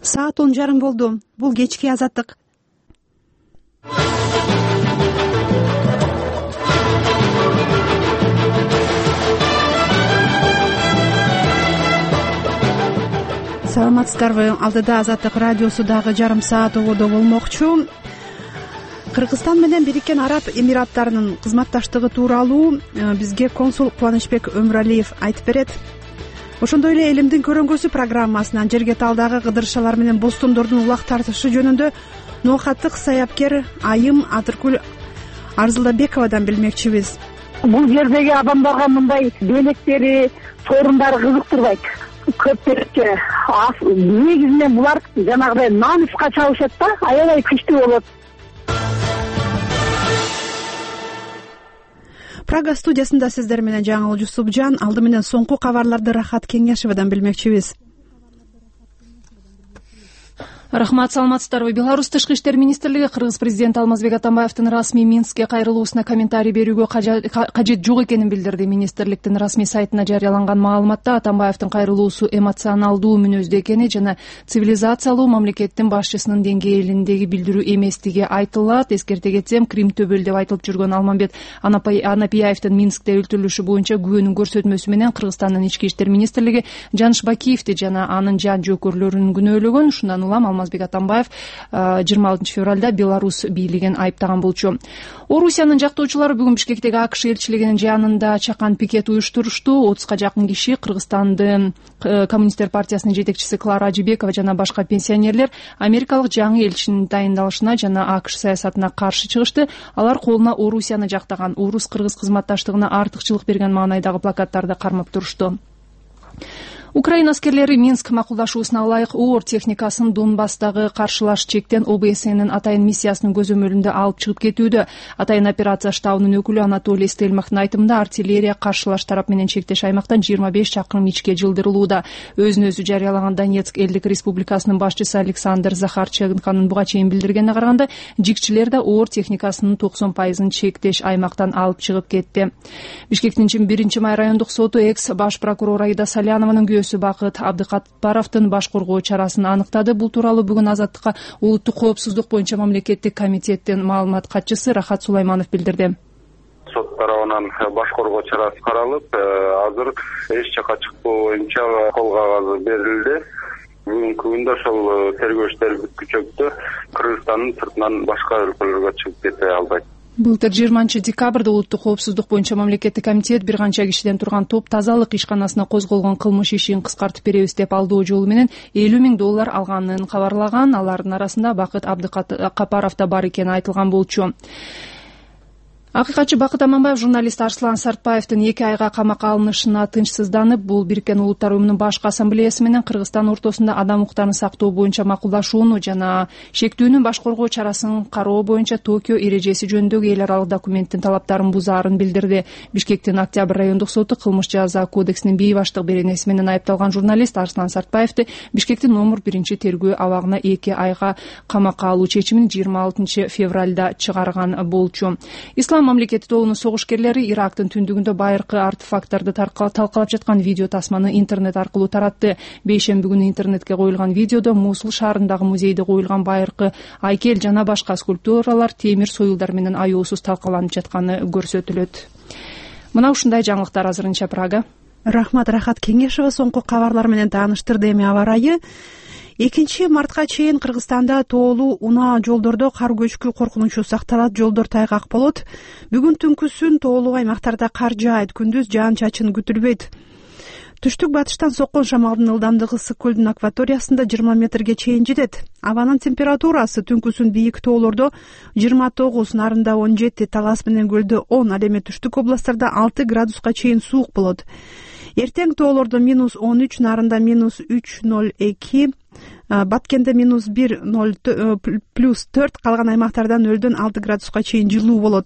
Саат 10:30 болду. Бул кечки Азаттык. Саламатсыздарбы? Алдыда Азаттык радиосу дагы жарым саат ободо болмокчу. Кыргызстан менен Бириккен Араб Эмираттарынын кызматташтыгы тууралуу бизге консул Кубанычбек Өмүралиев айтып берет. Ошондой эле Элимдин көрөңгөсү программасынан жерге талдагы кыдырышалар менен бостондордун улак тартышы жөнүндө ноокаттык саяпкер Айым Атыркүл Арзылдабековадан билмекчибиз. Бул жердеги адамдарга мындай белектери, сорундары кызыктырбайт. Көпчүлүккө негизинен булар жанагыдай намыска чабышат да, аябай күчтүү болот. Прага студиясында сиздер менен Жаңыл Жусупжан. Алды менен соңку кабарларды Рахат Кеңешевадан билмекчибиз. Рахмат, саламатсыздарбы? Беларусь Тышкы иштер министрлиги Кыргыз президенти Алмазбек Атамбаевдин расмий Минскке кайрылуусуна комментарий берүүгө кажет жок экенин билдирди. Министрликтин расмий сайтына жарыяланган маалыматта Атамбаевдин кайрылуусу эмоционалдуу мүнөздө экени жана цивилизациялуу мамлекеттин башчысынын деңгээлиндеги билдирүү эместиги айтылат. Эскерте кетсем, Крим төбөл деп айтылып жүргөн Алмамбет Анапияевдин Минскте өлтүрүлүшү боюнча күбөнүн көрсөтмөсү менен Кыргызстандын ички иштер министрлиги Жаныш Бакиевди жана анын жан жөөкөрлөрүн күнөөлөгөн. Ушундан улам Алмазбек Атамбаев 26 февралда Беларусь бийлигин айыптаган болчу. Орусиянын жактоочулары бүгүн Бишкектеги АКШ элчилигинин жанында чакан пикет уюштурушту. 30га жакын киши Кыргызстандын Коммунисттер партиясынын жетекчиси Клара Ажибекова жана башка пенсионерлер америкалык жаңы элчинин тайындалышына жана АКШ саясатына каршы чыгышты. Алар колуна Орусияны жактаган, орус-кыргыз кызматташтыгына артыкчылык берген маанайдагы плакаттарды кармап турушту. Украина аскерлери Минск макулдашуусуна ылайык оор техникасын Донбасстагы каршылаш чектен ОБСНин Атайын миссиясынын көзөмөлүндө алып чыгып кетүүдө. Атайын операция штабынын өкүлү Анатолий Стельмахтын айтымында артиллерия каршылаш тарап менен чектеш аймактан 25 чакырым ичке жылдырылууда. Өзүн өзү жарыялаган Донецк элдик республикасынын башчысы Александр Захарченконун буга чейин билдиргенине караганда, жигчилер да оор техникасынын 90% чектеш аймактан алып чыгып кетти. Бишкектин 1 май райондук соту экс баш прокурор Аида Салянованын Бакыт Абдыкатпаровдун баш коргоо чарасын аныктады. Бул тууралуу бүгүн Азаттыкка улуттук коопсуздук боюнча мамлекеттик комитеттин маалымат катчысы Рахат Сулайманов билдирди. Сот тарабынан баш коргоо чарасы каралып, азыр эч жака чыкпоо боюнча кол кагазы берилди. Бүгүнкү күндө ошол тергөө иштери бүткүчөктө Кыргызстандын сыртынан башка өлкөлөргө чыгып кете албайт. Былтыр 20 декабрда улуттук коопсуздук боюнча мамлекеттик комитет бир канча кишиден турган топ тазалык ишканасына козголгон кылмыш ишин кыскартып беребиз деп алдоо жолу менен $50,000 алганын кабарлаган. Алардын арасында Бакыт Абдыкатпаров да бар экени айтылган болчу. Акыйкатчы Бакыт Аманбаев журналист Арслан Сартбаевдин 2 айга камакка алынышына тынчсызданып, бул Бириккен Улуттар уюмунун башкы ассамблеясы менен Кыргызстан ортосунда адам укуктарын сактоо боюнча макулдашууну жана шектүүнүн баш коргоо чарасын кароо боюнча Токио эрежеси жөнүндөгү эл аралык документтин талаптарын бузаарын билдирди. Бишкектин Октябрь райондук соту кылмыш жаза кодексинин бейбаштык беренеси менен айыпталган журналист Арслан Сартбаевди Бишкектин номер 1 тергөө абагына 2 айга камакка алуу чечимин 26 февралда чыгарган болчу. Ислам мамлекети тобунун согушкерлери Ирактын түндүгүндө байыркы артефакттарды талкалап жаткан видео тасманы интернет аркылуу таратты. Бейшемби күнү интернетке коюлган видеодо Мусул шаарындагы музейде коюлган байыркы айкел жана башка скульптуралар темир союлдар менен аюусуз талкаланып жатканы көрсөтүлөт. Мына ушундай жаңылыктар азырынча Прага. Рахмат, Рахат Кеңешева соңку кабарлар менен тааныштырды. Эми аба ырайы 2 мартка чейин Кыргызстанда тоолуу унаа жолдордо кар көчкү коркунучу сакталат, жолдор тайгак болот. Бүгүн түнкүсүн тоолуу аймактарда кар жаайт, күндүз жаан-чачын күтүлбөйт. Түштүк батыштан соккон шамалдын ылдамдыгы Ысык көлдүн акваториясында 20 метрге чейин жетет. Абанын температурасы түнкүсүн бийик тоолордо 29, нарында 17, Талас менен көлдө 10, ал эми түштүк областтарда 6 градуска чейин суук болот. Эртең тоолордо -13, нарында -3,02, Баткенде -1,0 +4, калган аймактарда 0-дөн 6 градуска чейин жылуу болот.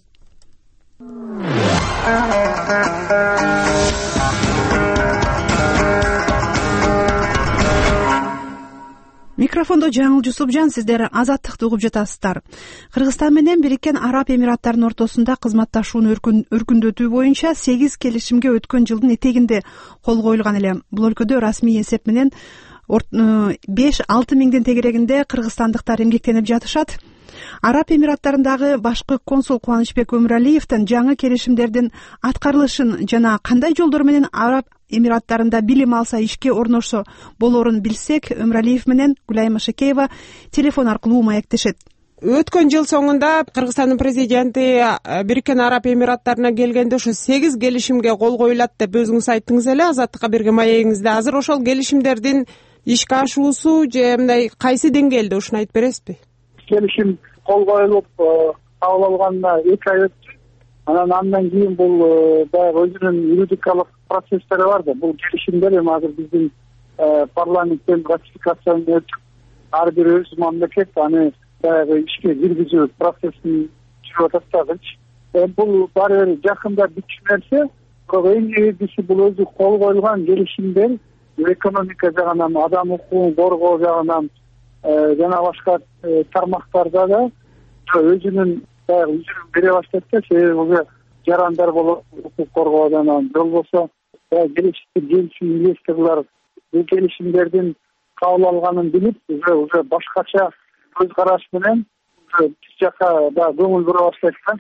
Микрофондо Жаңыл Жусупжан, сиздер Азаттыкты угуп жатасыздар. Кыргызстан менен Бириккен Араб Эмираттарынын ортосунда кызматташууну өркүндөтүү боюнча 8 келишимге өткөн жылдын этегинде кол коюлган эле. Бул өлкөдө расмий эсеп менен 5-6 миңден тегерегинде кыргызстандыктар эмгектенип жатышат. Араб Эмираттарындагы башкы консул Кубанычбек Өмүралиевдин жаңы келишимдердин аткарылышын жана кандай жолдор менен Араб Эмираттарында билим алса, ишке орношсо болорун билсек, Өмүралиев менен Гүлайым Ашекеева телефон аркылуу маектешет. Өткөн жыл соңунда Кыргызстандын президенти Бириккен Араб Эмираттарына келгенде ошо 8 келишимге кол коюлат деп өзүңүз айттыңыз эле Азаттыкка берген маегиңизде. Азыр ошол келишимдердин ишке ашуусу же мындай кайсы деңгээлде ушуну айтып бересизби? Келишим кол коюлуп кабыл алганына 2 ай өттү. Андан кийин бул баягы өзүнүн юридикалык процесстери бар да. Бул келишимдер эми азыр биздин парламенттен ратификациядан өтүп, ар бир өз мамлекет аны баягы ишке киргизүү процессин жүрүп атат дагычы. Бул баары бир жакында бүтчү нерсе, бирок эң негизгиси бул өзү кол коюлган келишимдер экономика жагынан, адам укугун коргоо жагынан жана башка тармактарда да өзүнүн баягы үзүрүн бере баштайт да. Себеби уже жарандар болот, укук коргоодон, болбосо келишимдер инвесторлор бул келишимдердин кабыл алганын билип, уже башкача көз караш менен биз жака да көңүл бура баштайт да.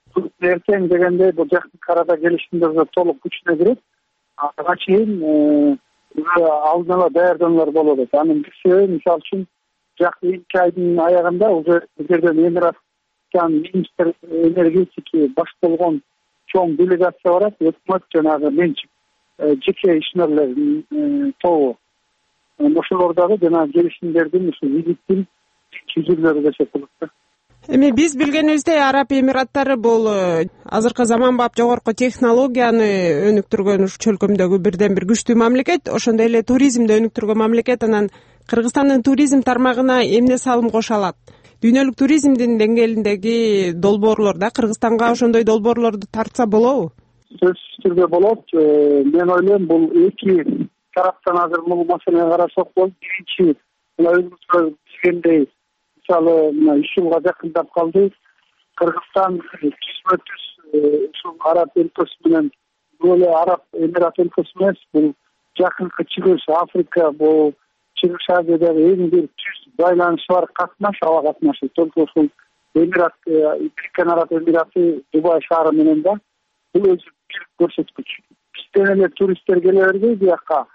Эртең дегенде бул жакын арада келишимдер толук күчүнө кирет. Ага чейин алдын ала даярдануулар болот. Анын бир себеби, мисалы үчүн, жакын 2 айдын аягында уже бул жерден Эмираттан министр энергетики баш болгон чоң делегация барат, өкмөт жанагы менчик жеке ишмерлердин тобу. Ошолордагы жана келишимдердин ушу визиттин жүзүлөрү десек болот. Эми биз билгенибиздей Араб Эмираттары бул азыркы заманбап жогорку технологияны өнүктүргөн ушу чөлкөмдөгү бирден бир күчтүү мамлекет, ошондой эле туризмди өнүктүргөн мамлекет. Анан Кыргызстандын туризм тармагына эмне салым кошо алат? Дүйнөлүк туризмдин деңгээлиндеги долбоорлор да Кыргызстанга ошондой долбоорлорду тартса болобу? Сөзсүз түрдө болот. Мен ойлойм, бул эки тараптан азыр бул маселени карасак болот. Биринчи, өзүңүз билгендей, мисалы, 3 жылга жакындап калды. Кыргызстан түзмө-түз ушул Араб өлкөсү менен, бул эле Араб Эмират өлкөсү эмес, бул жакынкы Чыгыш Африка, бул Чыгыш Азиядагы эң бир түз байланышы бар катнаш, аба катнашы. Только ушул Эмират, Бириккен Араб Эмираты Дубай шаары менен да бул өзү бир көрсөткүч. Бизден эле туристтер келе бербейт бияка.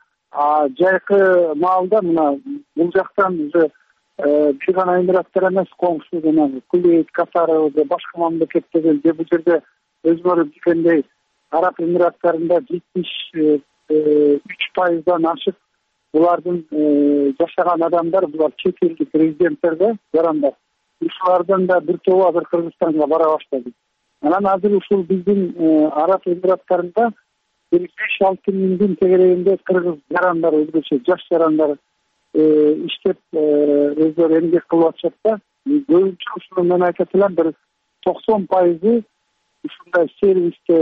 Жайкы маалда мына бул жактан уже бир гана Эмираттар эмес, коңшу жанагы Кувейт, Катар, башка мамлекеттерден бул жерде өзүлөрү билгендей Араб Эмираттарында 73%дан ашык булардын жашаган адамдар, булар чет элдик резиденттер да, жарандар. Ушулардан да бир тобу азыр Кыргызстанга бара баштады. Анан азыр ушул биздин Араб Эмираттарында 5-6 миңдин тегерегинде кыргыз жарандар, өзгөчө жаш жарандар иштеп өздөрү эмгек кылып атышат да. Көбүнчө ушуну мен айтат элем, бир 90% ушундай сервисте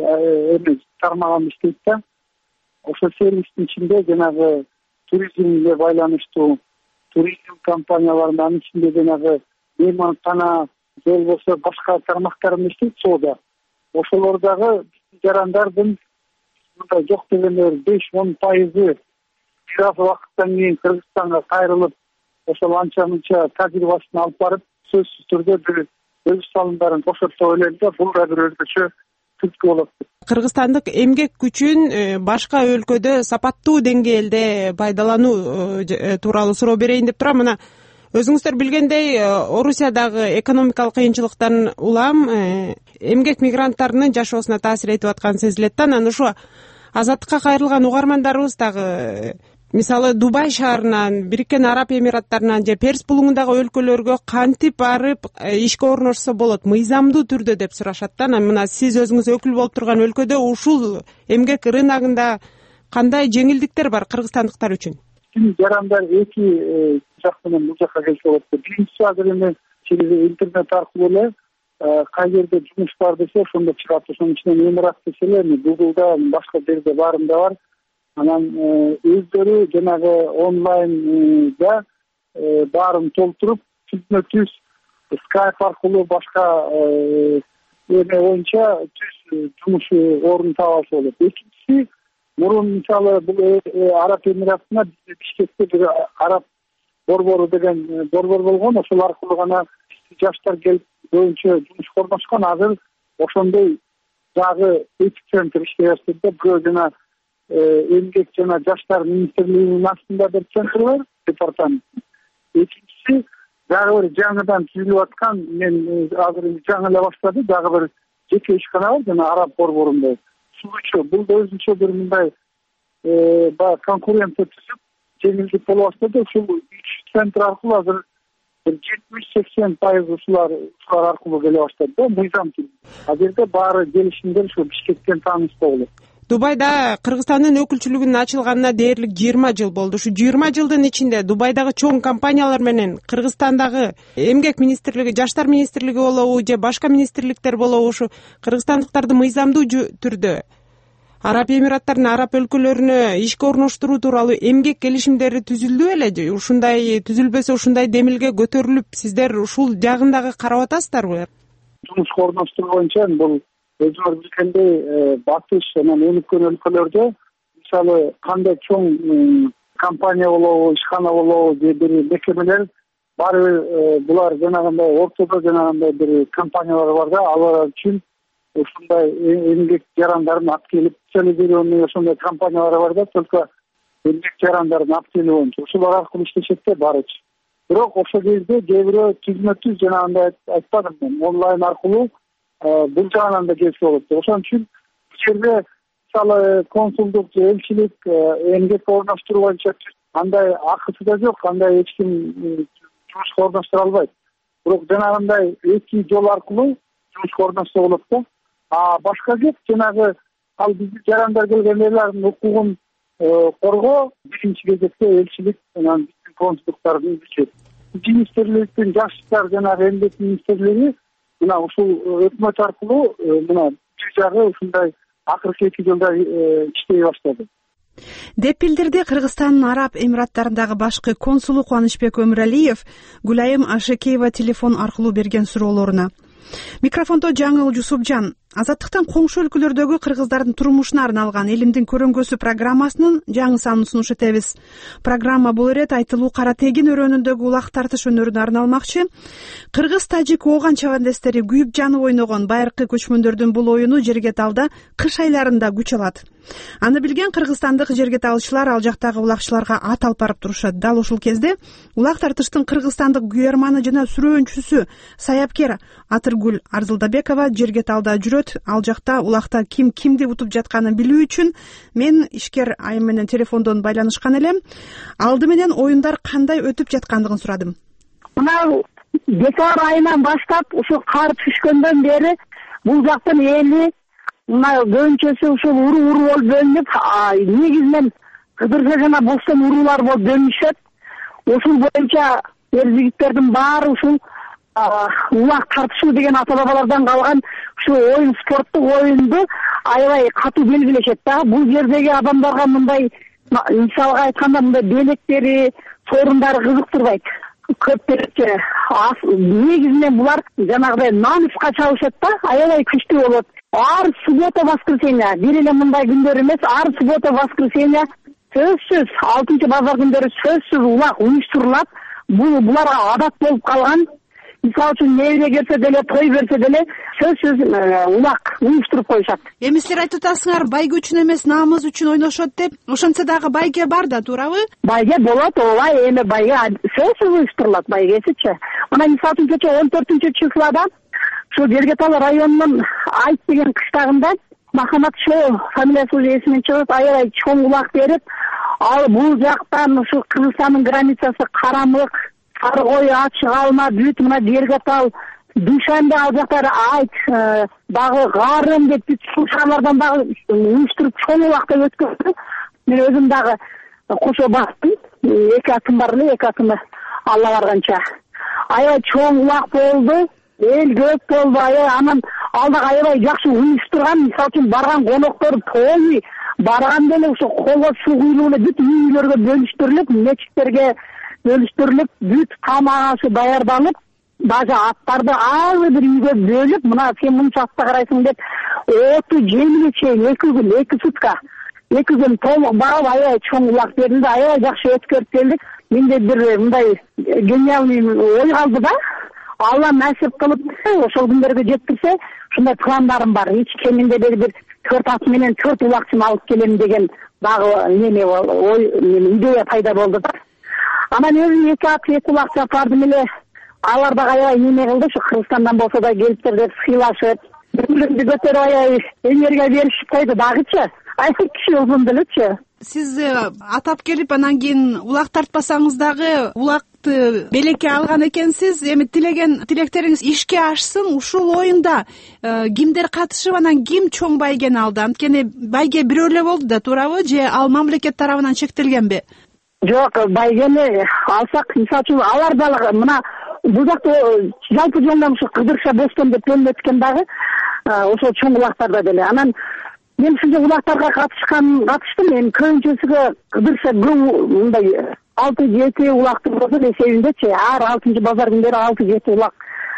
тармаган иштейт да. Ошол сервистин ичинде жанагы туризмге байланыштуу туризм компанияларынын ичинде жанагы мейманкана, болбосо башка тармактар иштейт, соода. Ошолордагы жарандардын мындай жок дегенде 5-10% бир аз убакыттан кийин Кыргызстанга кайрылып, ошол анча-мынча тажрыйбасын алып барып, сөзсүз түрдө бир өз салымдарын кошот деп ойлойм да. Бул да бир өзгөчө түрткү болот. Кыргызстандык эмгек күчүн башка өлкөдө сапаттуу деңгээлде пайдалануу тууралуу суроо берейин деп турам. Мына өзүңүздөр билгендей, Орусиядагы экономикалык кыйынчылыктан улам эмгек мигранттарынын жашоосуна таасир этип атканы сезилет да. Анан ушу Азаттыкка кайрылган угармандарыбыз дагы мисалы Дубай шаарынан, Бириккен Араб Эмираттарынан же Перс булуңундагы өлкөлөргө кантип барып ишке орношсо болот, мыйзамдуу түрдө деп сурашат да. Мына сиз өзүңүз өкүл болуп турган өлкөдө ушул эмгек рыногунда кандай жеңилдиктер бар кыргызстандыктар үчүн? Жарандар эки жак менен бул жака келсе болот. Биринчиси, азыр эми интернет аркылуу эле кай жерде жумуш бар десе ошондо чыгат. Ошонун ичинен Эмират десе эле Google'да, башка жерде баарында бар. Анан өздөрү жанагы онлайнда баарын толтуруп, түзмө-түз Skype аркылуу башка эме боюнча түз жумуш орун таба алса болот. Экинчиси, мурун мисалы бул Араб Эмиратына Бишкекте бир араб борбору деген борбор болгон, ошол аркылуу гана жаштар келип көбүнчө жумушка орношкон. Азыр ошондой дагы 2 центр иштей баштады да. Бирөө жана эмгек жана жаштар министрлигинин астында бир центр бар, департамент. Экинчиси дагы бир жаңыдан түзүлүп аткан, мен азыр жаңы эле баштады, дагы бир жеке ишкана бар жана араб борборунда. Суугучу бул да өзүнчө бир мындай баягы конкуренция түзүп жеңилдик болуп баштады. Ушул 3 центр аркылуу азыр 70-80% ушулар аркылуу келе баштады да, мыйзам түрүндө. Ал жерде баары келишимдер ушу Бишкектен тааныштуу болот. Дубайда Кыргызстандын өкүлчүлүгүнүн ачылганына дээрлик 20 жыл болду. Ушу 20 жылдын ичинде Дубайдагы чоң компаниялар менен Кыргызстандагы эмгек министрлиги, жаштар министрлиги болобу же башка министрликтер болобу ушу кыргызстандыктарды мыйзамдуу түрдө Араб Эмираттарынын араб өлкөлөрүнө ишке орноштуруу тууралуу эмгек келишимдери түзүлдү беле? Ушундай түзүлбөсө ушундай демилге көтөрүлүп, сиздер ушул жагын дагы карап атасыздарбы? Жумушка орноштуруу боюнча бул өзүңөр билгендей батыш жана өнүккөн өлкөлөрдө мисалы кандай чоң компания болобу, ишкана болобу же бир мекемелер баары бир булар жанагындай ортодо жанагындай бир компаниялар бар да, алар үчүн ушундай эмгек жарандарын алып келип специализированный ошондой компаниялар бар да, только эмгек жарандарын алып келүү боюнча ушулар аркылуу иштешет да баарычы. Бирок ошол кезде кээ бирөө түзмө-түз жанагындай айтпадым мен, онлайн аркылуу бул жагынан да келсе болот. Ошон үчүн бул жерде мисалы консулдук, элчилик эмгекке орноштуруу боюнча андай акысы да жок, андай эч ким жумушка орноштура албайт. Бирок жанагындай 2 жол аркылуу жумушка орношсо болот да. Башка жок, жанагы ал биздин жарандар келген элдердин укугун коргоо биринчи кезекте элчилик жана биздин консулдуктардын иши. Министрликтин жаштар жана эмгек министрлиги мына ушул өкмөт аркылуу мына бир жагы ушундай акыркы 2 жылда иштей баштады деп билдирди Кыргызстандын Араб Эмираттарындагы башкы консулу Кубанычбек Өмүралиев Гүлайым Ашекеева телефон аркылуу берген суроолоруна. Микрофондо Жаңыл Жусупжан. Азаттыктан коңшу өлкөлөрдөгү кыргыздардын турмушуна арналган Элимдин көрөңгөсү программасынын жаңы санын сунуш этебиз. Программа бул ирет айтылуу Кара Тегин өрөөнүндөгү улак тартыш өнөрүнө арналмакчы. Кыргыз, тажик, ооган чабандестери күйүп жанып ойногон байыркы көчмөндөрдүн бул оюну Жергеталда кыш айларында күч алат. Аны билген кыргызстандык жергеталчылар ал жактагы улакчыларга ат алып барып турушат. Дал ушул кезде улак тартыштын кыргызстандык күйөрманы жана сүрөөнчүсү саяпкер Атыргүл Арзылдабекова Жергеталда жүрөт. Ал жакта улакта ким кимди утуп жатканын билүү үчүн мен ишкер айым менен телефондон байланышкан элем. Алды менен оюндар кандай өтүп жаткандыгын сурадым. Мына декабрь айынан баштап ушу кар түшкөндөн бери бул жактын эли мына көбүнчөсү ушул уруу болуп бөлүнүп, негизинен кыдырга жана бостон уруулар болуп бөлүнүшөт. Ушул боюнча эр-жигиттердин баары ушул улак тартышуу деген ата-бабалардан калган ушу оюн, спорттук оюнду аябай катуу белгилешет да. Бул жердеги адамдарга мындай мисалга айтканда мындай белектери, сорундары кызыктырбайт. Көптөрүнчө негизинен булар жанагыдай намыска чабышат да, аябай күчтүү болот. Ар суббота, воскресенье, бир эле мындай күндөр эмес, ар суббота, воскресенье сөзсүз 6 базар күндөрү сөзсүз улак уюштурулат. Буларга адат болуп калган. Мисалы үчүн небере келсе деле, той берсе деле сөзсүз улак уюштуруп коюшат. Эми силер айтып атасыңар, байге үчүн эмес, намыз үчүн ойношот деп. Ошентсе дагы байге бар да, туурабы? Байге болот, ооба, эми байге сөзсүз уюштурулат, байгесичи. Мына мисалы үчүн кече 14-числода ушу Жергетал районунун Айт деген кыштагында Махамат Шоо фамилиясы эсимен чыгып, аябай чоң улак берип, ал бул жактан ушу Кыргызстандын границасы Карамык, Сарыгой, Ачык Алма, бүт мына Жергетал, Дүйшөмбү ал жактары Айт, дагы Гарын деп бүт ушул шаарлардан дагы уюштуруп чоң улакта өткөздү. Мен өзүм дагы кошо бактым. 2 атым бар эле, 2 атымы Алла барганча. Аябай чоң улак болду. Эл көп болду, анан ал дагы аябай жакшы уюштурган. Мисалы үчүн барган коноктор той барган деле ошо колго суу куюлуп эле бүт үйлөргө бөлүштүрүлүп, мечиттерге бөлүштүрүлүп, бүт тамак ашы даярдалып, даже аттарды ар бир үйгө бөлүп, мына сен мынча атта карайсың деп оту жемиличе 2 күн, 2 сутка 2 күн толук багып аябай чоң улак берилди, аябай жакшы өткөрүп келдик. Менде бир мындай гениальный ой калды да. Алла насип кылып ошол күндөргө жеткирсе, ушундай пландарым бар. Эч кеминде бир 4 ат менен 4 улакчын алып келем деген дагы неме ой, идея пайда болду да. Анан өзүм 2 ат 2 улакчы апардым эле. Алар дагы аябай неме кылды, ушу Кыргызстандан болсо да келиптир деп сыйлашып, бирлерди көтөрүп аябай энергия беришип койду дагычы. Айсек киши узун делечи. Сиз атап келип анан кийин улак тартпасаңыз дагы улакты белекке алган экенсиз. Эми тилектериңиз ишке ашсын. Ушул оюнда кимдер катышып, анан ким чоң байгени алды? Анткени байге бирөө эле болду да, туурабы? Же ал мамлекет тарабынан чектелгенби? Жок, байгени алсак, мисалы үчүн алар дагы мына бул жакта жалпы жондан ушу Кыдырша Бостон деп бөлүнөткөн дагы ошол чоң улактарда деле. Анан мен ушундай улактарга катыштым. Эми көбүнчөсүгө Кыдырша мындай 6-7 улактын эсебиндечи, ар 6 базар күндөрү 6-7 улак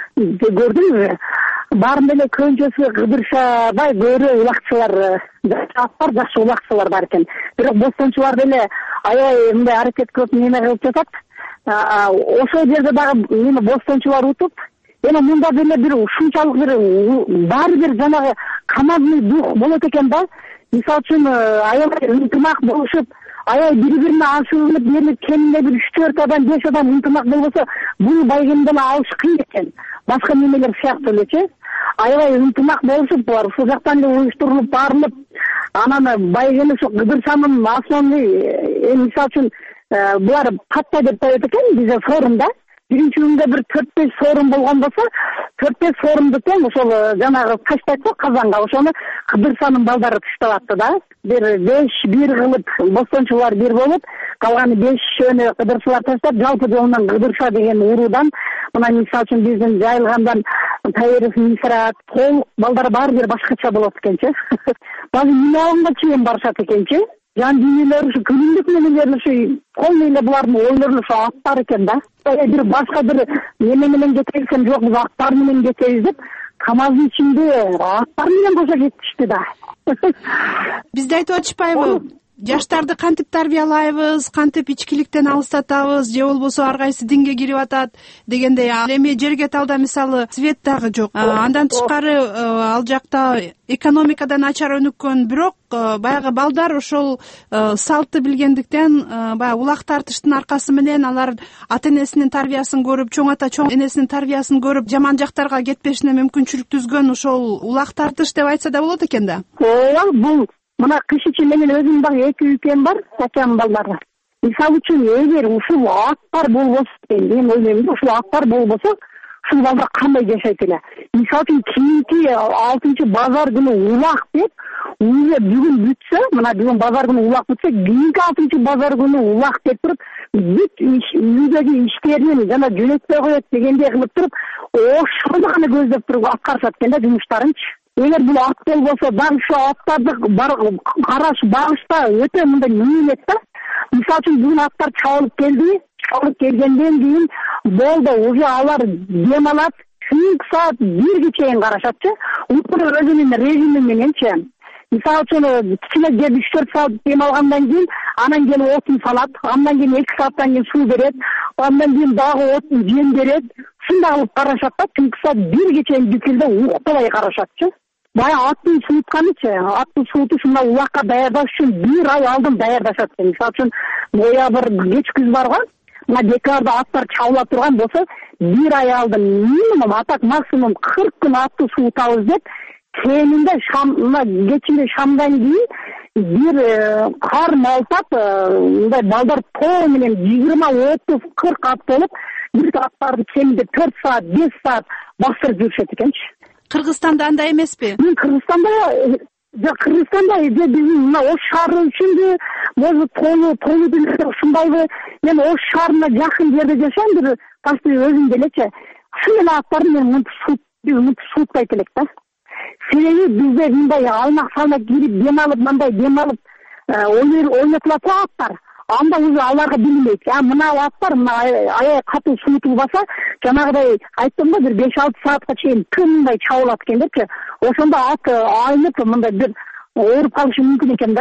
көрдүм. Баарында эле көбүнчөсүгө Кыдыршабай көбүрөөк улакчылар, жакшы улакчылар бар экен. Бирок бостончулар деле аябай мындай аракет кылып неме кылып жатат. Ошол жерде дагы мени бостончулар утуп, эми мында деле бир ушунчалык баары бир жанагы командный дух болот экен да. Мисалы үчүн аябай ынтымак болушуп, аябай бири-бирине ашууланып, берилип, кеминде бир 3-4 адам, 5 адам ынтымак болбосо, бул байгени деле алыш кыйын экен. Башка немелер сыяктуу элечи. Аябай ынтымак болушуп, булар ушул жактан эле уюштурулуп, барылып, анан байгени ушу Кыдыршанын основной, мисалы үчүн булар патта деп коет экен бизде форумда. Биринчи күндө бир 4-5 форум болгон болсо, 4-5 форумду тең ошол жанагы таштайт го казанга, ошону Кыдыршанын балдары таштап атты да. Бир 5-1 кылып бостончулар бир болуп, калганы 5-өнү Кыдыршалар таштап, жалпы жолунан Кыдырша деген уруудан, мына мисалы үчүн биздин жайылгандан Таиров, Мисрат, толук балдар баары бир башкача болот экенчи. Баары миллионго чейин барышат экенчи. Жан дүйнөлөр ушу күнүмдүк менен ушу полный эле булардын ойлору ушу аттар экен да. Бир башка бир неме менен кетесем жок, биз аттар менен кетебиз деп, КамАЗдын ичинде аттар менен кошо кетишти да. Бизде айтып атышпайбы? Жаштарды кантип тарбиялайбыз, кантип ичкиликтен алыстатабыз, же болбосо ар кайсы динге кирип атат дегендей. Эми жерге талда мисалы свет дагы жок. Андан тышкары ал жакта экономикадан начар өнүккөн, бирок баягы балдар ошол салтты билгендиктен, баягы улак тартыштын аркасы менен алар ата-энесинин тарбиясын көрүп, чоң ата чоң энесинин тарбиясын көрүп, жаман жактарга кетпешине мүмкүнчүлүк түзгөн ошол улак тартыш деп айтса да болот экен да. Ооба, бул мына кыш ичи менен өзүм дагы 2 үпем бар, акам балдары. Мисалы үчүн эгер ушул аттар болбосо, мен ойлойм, ушул аттар болбосо, ушул балдар кандай жашайт эле? Мисалы үчүн кийинки 6 базар күнү улак деп, уже бүгүн бүтсө, мына бүгүн базар күнү улак бүтсө, кийинки 6 базар күнү улак деп туруп, бүт үйдөгү иштерин жана жөнөтпөй коет дегендей кылып туруп, ошону гана көздөп туруп аткарышат экен да жумуштарынчы. Эгер бул ат болбосо, дагы ушу аттарды караш багышта өтө мындай мыйнет да. Мисалы үчүн бүгүн аттар чабылып келди, чабылып келгенден кийин болду, уже алар дем алат, түнкү саат 1 чейин карашатчы. Ушул өзүнүн режими мененчи. Мисалы үчүн кичине жеп 3-4 саат дем алгандан кийин, анан келип отун салат, андан кийин 2 сааттан кийин суу берет, андан кийин дагы отун жем берет. Ушундай кылып карашат да, түнкү саат 1 чейин бүткүлдө уктабай карашатчы. Бая аттын суuтканычы, аттын сууту ушундай улакка даярдаш үчүн 1 ай алдын даярдашат. Мисалы үчүн ноябрь кеч күз барга, мына декабрда аттар чабыла турган болсо, 1 ай алдын минимум, атак максимум 40 күн атты суутабыз деп, кеминде мына кечинде шамдан кийин бир кар малтап, мындай балдар тоо менен 20-30-40 ат болуп, бир аттарды кеминде 4 саат, 5 саат бастырып жүрүшөт экенчи. Кыргызстанда андай эмеспи? Мен Кыргызстанда биздин мына Ош шаары үчүнбү, может толуу деле ушундайбы? Мен Ош шаарына жакын жерде жашайм, бир почти өзүм делечи. Ушул эле аттарды мен мынтип суутпайт элек да. Себеби бизде мындай алмак-салмак кирип, дем алып, ойнотулат аттар. Анда уже аларга билинбейт. Мына аттар аябай катуу суутулбаса, жанагыдай айттым го, бир 5-6 саатка чейин тынбай чабылат экен депчи. Ошондо ат айнып, мындай бир ооруп калышы мүмкүн экен да.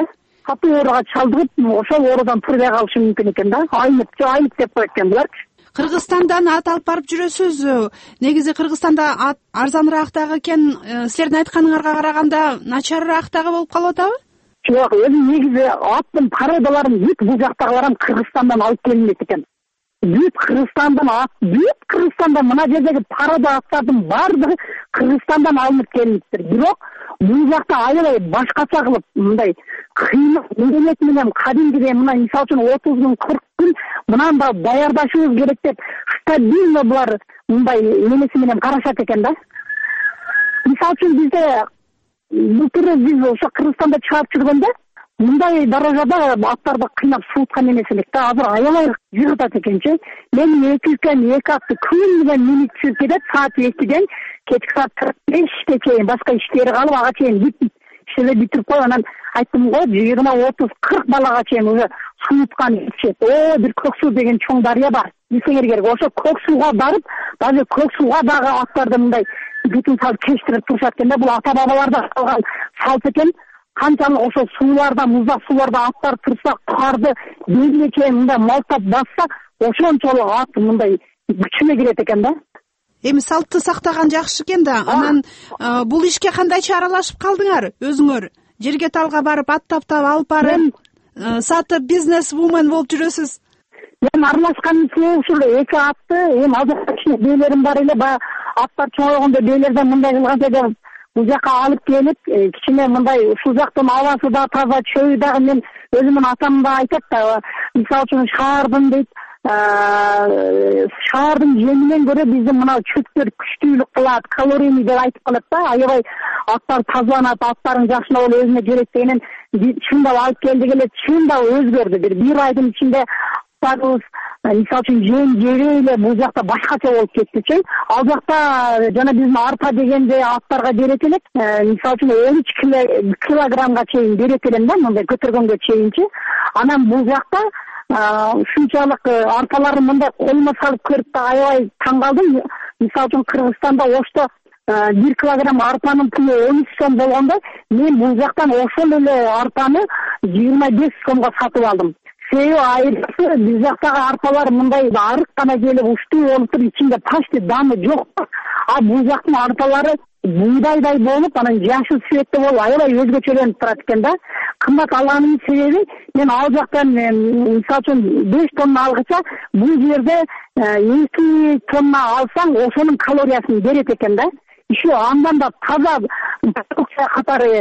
катуу ооруга чалдыгып ошол оорудан турбай калышы мүмкүн экен да. Айнып деп коет экен буларчы. Кыргызстандан ат алып барып жүрөсүз. Негизи Кыргызстанда ат арзаныраак дагы экен. Силердин айтканыңарга караганда начарыраак дагы болуп калып атабы? Жок, өзү негизи аттын породаларын бүт бул жактагылар Кыргызстандан алып келинет экен. Бүт Кыргызстандан мына жердеги порода аттардын баардыгы Кыргызстандан алынып келиптир. Бирок бул жакта аябай башкача кылып мындай кыймыл меденет менен кадимгидей мына мисалы үчүн 30 күн 40 күн мындан да даярдашыбыз керек деп стабильно булар мындай эмеси менен карашат экен да. Мисалы үчүн бизде былтыр биз ошо Кыргызстанда чыгып жүргөндө мындай даражада аттарды кыйнап сууткан эмес элек да. Азыр аябай жыгытат экенчи. Мен 2 атты күн менен минут жүрүп кетет. Саат 2ден кечки саат 5 чейин башка иштери калып ага чейин иштелеп бүтүрүп коюп анан айттым го 20, 30, 40 балага чейин уже сууткан ичет. Бир Көксуу деген чоң дарыя бар. Билсеңер керек. Ошо Көксууга барып, даже Көксууга дагы аттарды мындай бүтүн салып кештирип турушат экен да. Бул ата бабаларда калган салт экен. Канчалык ошо сууларда, муздак сууларда аттар турса, карды белине чейин мындай малтап басса, ошончолук ат мындай күчүнө кирет экен да. Эми салтты сактаган жакшы экен да. Анан бул ишке кандайча аралашып калдыңар өзүңөр? Жерге талга барып, ат таптап алып барып, сатып бизнес вумен болуп жүрөсүз. Мен аралашкан себеби ушул 2 атты, эми азыр кичине бээлерим бар эле, баягы аттар чоңойгондо бээлерден мындай кылганча деп бул жака алып келип, кичине мындай ушул жактын абасы да таза, чөйү дагы мен өзүмдүн атам да айтат да, мисалы үчүн шаардын дейт, шаардын жеминен көрө биздин мына чөптөр күчтүүлүк кылат, калорийный деп айтып калат да. Аябай аттар тазаланат, аттарын жакшылап алып өзүнө керек дегенен чындап алып келдик эле, чындап өзгөрдү. Бир айдын ичинде аттарыбыз мисалы үчүн жебей эле бул жакта башкача болуп кеттичи. Ал жакта жана биздин арпа дегенде аттарга берет элек, мисалы үчүн 13 килограммга чейин берет элем да, мындай көтөргөнгө чейинчи. Анан бул жакта ушунчалык арпаларын мындай колума салып көрүп да аябай таң калдым. Мисалы үчүн Кыргызстанда ошто 1 килограмм арпанын пулу 13 сом болгондо, мен бул жактан ошол эле арпаны 25 сомго сатып алдым. Себеби айрысы биз жактагы арпалар мындай арык гана келип уштуу болуп туруп, ичинде почти даны жок. А бул жактын арпалары буйдайдай болуп, анан жашыл цветте болуп, аябай өзгөчөлөнүп турат экен да. Кымбат алганымдын себеби мен ал жактан мисалы үчүн 5 тонна алгыча бул жерде 2 тонна алсаң ошонун калориясын берет экен да. Еще андан да таза продукция катары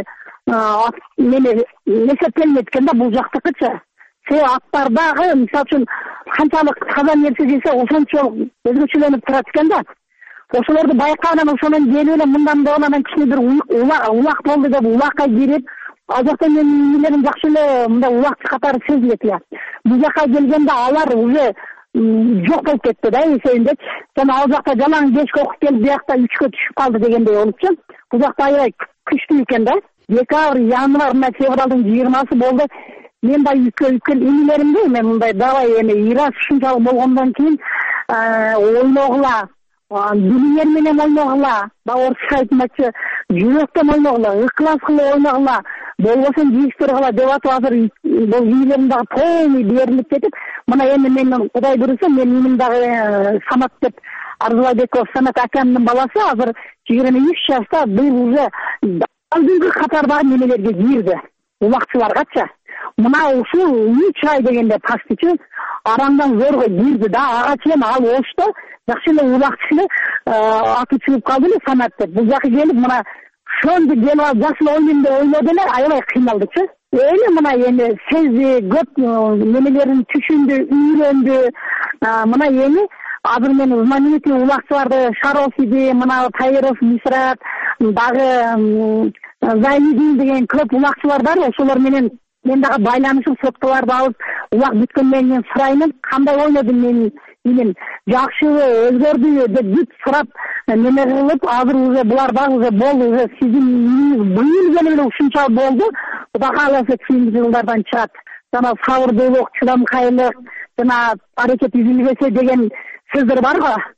эсептелинет экен да бул жактыкычы. Аттардагы мисалы үчүн канчалык таза нерсе жесе ошончолук өзгөчөлөнүп турат экен да. Ошолорду байкаган ошонун жеп эле мындан да анан кичине бир улак болду деп улакка кирип, ал жакта менин нелерим жакшы эле мындай улакчы катары сезилет эле. Бул жака келгенде алар уже жок болуп кетти да эсебинде. Жана ал жакта жалаң кечке окуп келип биякта 3кө түшүп калды дегендей болупчу. Бул жакта аябай күчтүү экен да. Декабрь, январь, февралдын 20-сы болду. Мен да үлкен инилеримде мен мындай давай эми ирас ушунчалык болгондон кийин ойногула, билиңер менен ойногула, орусча айтмакчы, жүрөктөн ойногула, ыклас кылып ойногула, болбосо жийиштер кыла деп атып азыр бул инилерим дагы полный берилип кетип, мына эми мен Кудай буйруса мен иним дагы Самат деп Арзубайбеков Самат акамдын баласы азыр 23 жашта, бул уже алдыңкы катардагы немелерге кирди, улакчыларгачы. Мына ушул 3 ай дегенде пастычы арамдан зорго кирди да, ага чейин ал ошто жакшы эле улакчы эле аты чыгып калды эле Самат деп. Бул жака келип мына шонду келип алып жакшы ойнойм деп ойлоду эле, аябай кыйналдычы. Эми мына эми сезди, көп немелерин түшүндү, үйрөндү. Мына эми азыр мен знаменитый улакчыларды Шарофиди, мына Тайыров Мисрат, дагы Зайнидин деген көп улакчылар бар, ошолор менен мен дагы байланышып соткаларды алып улак бүткөндөн кийин сураймын, кандай ойнодум мен иним, жакшыбы, өзгөрдүбү деп бүт сурап неме кылып, азыр уже булар дагы уже болду, уже сиздин быйыл келип эле ушунча болду. Кудай кааласа кийинки жылдардан чыгат. Жана сабырдуулук, чыдамкайлык, жана аракет үзүлбөсө деген сөздөр бар го.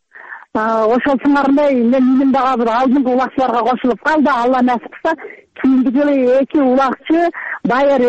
ошол сыңарындай мен үйүм дагы азыр алдыңкы улакчыларга кошулуп калды. Алла насип кылса кийинки жылы 2 улакчы даяр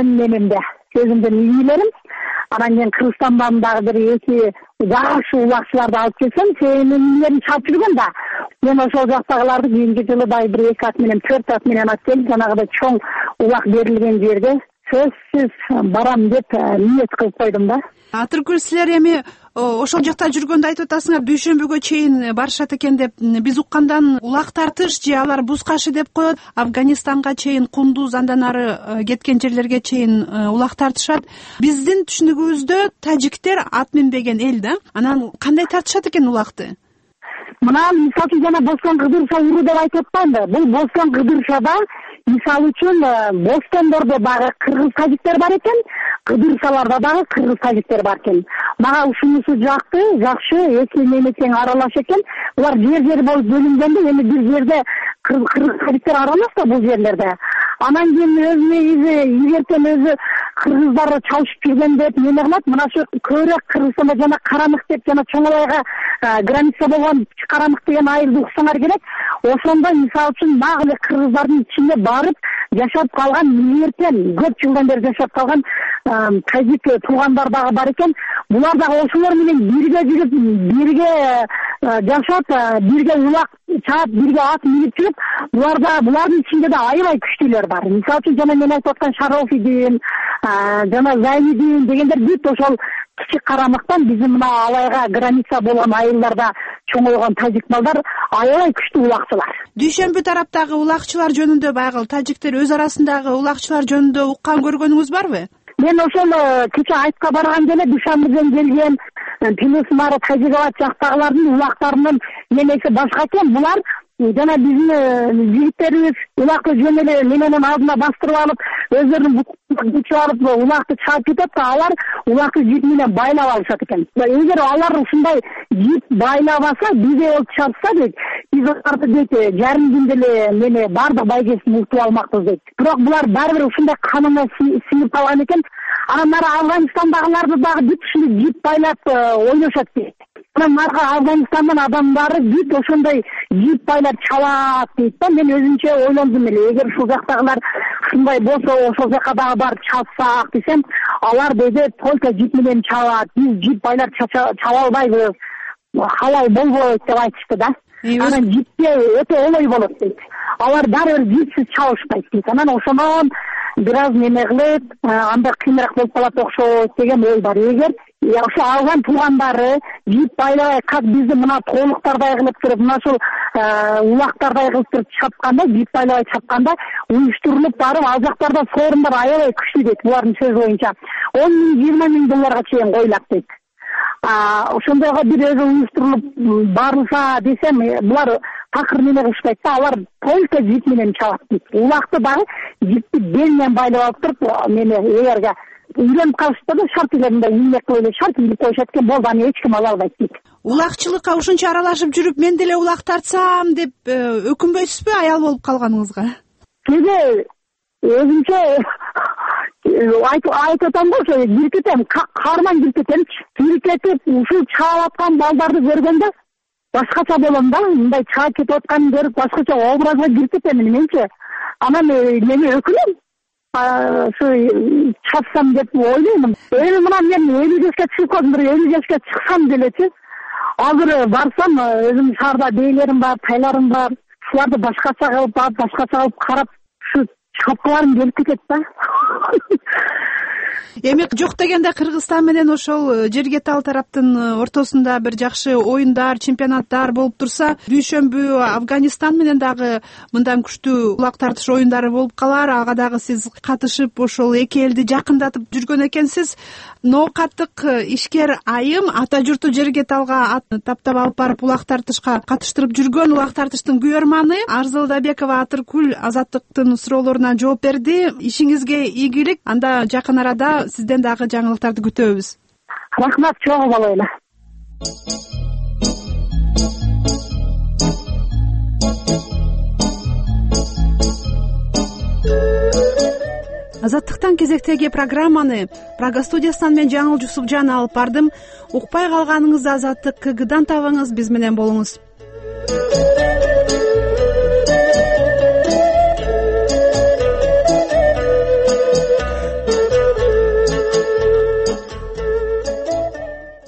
өзүмдүн үй-бүлөлөрүм. Анан кийин Кыргызстандан дагы бир 2 жакшы улакчыларды алып келсем, менин үйлөрүм чалып жүргөн да. Мен ошол жактагыларды кийинки жылы дагы 1-2 ат менен 4 ат менен алып келип, жанагыдай чоң улак берилген жерге сөзсүз барам деп ниет кылып койдум да. Атыркүл, силер эми ошол жакта жүргөндө айтып атасыңар, дүйшөмбүгө чейин барышат экен деп. Биз уккандан улак тартыш же алар буз кашы деп коет, Афганистанга чейин, Кундуз, андан ары кеткен жерлерге чейин улак тартышат. Биздин түшүнүгүбүздө тажиктер ат минбеген эл да. Анан кандай тартышат экен улакты? Мына мисалы үчүн жана Бостон Кыдырша уру деп айтып атпаймынбы? Бул Бостон Кыдыршада мисалы үчүн Бостондордо дагы кыргыз тажиктер бар экен, Кыдыршаларда дагы кыргыз тажиктер бар экен. Мага ушунусу жакты, жакшы, эки мемлекет аралаш экен. Булар жер болуп бөлүнгөндө эми бир жерде кыргыз тажиктер аралаш да бул жерлерде. Анан кийин эгертен өзү кыргыздар чалышып жүргөн деп неме кылат. Мына ошо көбүрөөк Кыргызстанда жана Карамык деп жана Чоңолайга граница болгон Карамык деген айылды уксаңар керек. Ошондо мисалы үчүн нак эле кыргыздардын ичине барып жашап калган, эгертен көп жылдан бери жашап калган тажик туугандар дагы бар экен. Булар дагы ошолор менен бирге жүрүп, бирге жашап, бирге улак чаап, бирге ат минип жүрүп, булардын ичинде да аябай күчтүүлөр бар. Мисалы үчүн жана мен айтып аткан Шарофидин, жана Зайнидин дегендер бүт ошол Кичи Карамыктан биздин мына Алайга граница болгон айылдарда чоңойгон тажик балдар аябай күчтүү улакчылар. Дүйшөмбү тараптагы улакчылар жөнүндө байгыл тажиктер өз арасындагы улакчылар жөнүндө уккан көргөнүңүз барбы? Мен ошол кече Айтка барган эле Душанбеден келген Пилесмара Тажикабад жактагылардын улактарынын немеси башка экен. Булар жана биздин жигиттерибиз улакты жөн эле менен алдына бастырып алып, өздөрүнүн күчү алып улакты чаап кетет да, алар улакты жип менен байлап алышат экен. Эгер алар ушундай жип байлабаса, бизге болуп чапса дейт, биз аларды дейт жарым күндө эле мени бардык байгесин утуп алмакпыз дейт. Бирок булар баары бир ушундай канына сиңип калган экен. Анан нары Афганистандагыларды дагы бүт ушундай жип байлап ойношот дейт. Анан нарга Афганистандан адамдары бүт ошондой жип байлап чалат дейт да. Мен өзүмчө ойлондум эле, эгер ушул жактагылар ушундай болсо, ошол жака дагы барып чалсак десем, алар дейт только жип менен чалат, биз жип байлап чала албайбыз, халал болбойт деп айтышты да. Анан жипке өтө оңой болот дейт. Алар баары бир жипсиз чалышпайт дейт. Анан ошондон бир аз неме кылып, анда кыйыныраак болуп калат окшойт деген ой бар. Эгер ошо алган туугандары жип байлабай, как биздин мына тоолуктардай кылып туруп, мына ушул улактардай кылып туруп чапканда, жип байлабай чапканда уюштурулуп барып, ал жактарда сорундар аябай күчтүү дейт. Булардын сөзү боюнча 10 миң, 20 миң долларга чейин коюлат дейт. Ошондойго бир өзү уюштурулуп барылса десем, булар такыр неме кылышпайт да, алар только жип менен чалат дейт. Улакты дагы жипти бел менен байлап алып туруп, неме эгерге үйлөнүп калышса да шарт эле мындай эмне кылып эле шарт илип коюшат экен, болду, аны эч ким ала албайт дейт. Улакчылыкка ушунча аралашып жүрүп, мен деле улак тартсам деп өкүнбөйсүзбү аял болуп калганыңызга? Кээде өзүнчө айтып атам да, ошо киркетем, каарман киркетемчи. Киркетип ушул чаап аткан балдарды көргөндө башкача болом да, мындай чаап кетип атканын көрүп башкача образга киркетем менчи. Анан мен өкүнөм. Ошо чапсам деп ойлойм. Эми мына мен 50 жашка чыгып калдым, 50 жашка чыксам делечи. Азыр барсам, өзүм шаарда бейлерим бар, тайларым бар. Шуларды башкача кылып карап, ушу чапкаларым келип кетет да. Эми жок дегенде Кыргызстан менен ошол жерге тал тараптын ортосунда бир жакшы оюндар, чемпионаттар болуп турса, дүйшөмбү Афганистан менен дагы мындан күчтүү улак тартыш оюндары болуп калар. Ага дагы сиз катышып, ошол эки элди жакындатып жүргөн экенсиз. Ноокаттык ишкер айым ата журту жерге талга таптап алып барып улак тартышка катыштырып жүргөн улак тартыштын күйөрманы Арзылдабекова Атыркүл Азаттыктын суроолоруна жооп берди. Ишиңизге ийгилик. Анда жакын арада сизден дагы жаңылыктарды күтөбүз. Рахмат, чоң боло эле. азаттыктан кезектеги программаны Прага студиясынан мен Жаңыл Жусупжан алып бардым. Укпай калганыңызды Азаттык КГдан табыңыз, биз менен болуңуз.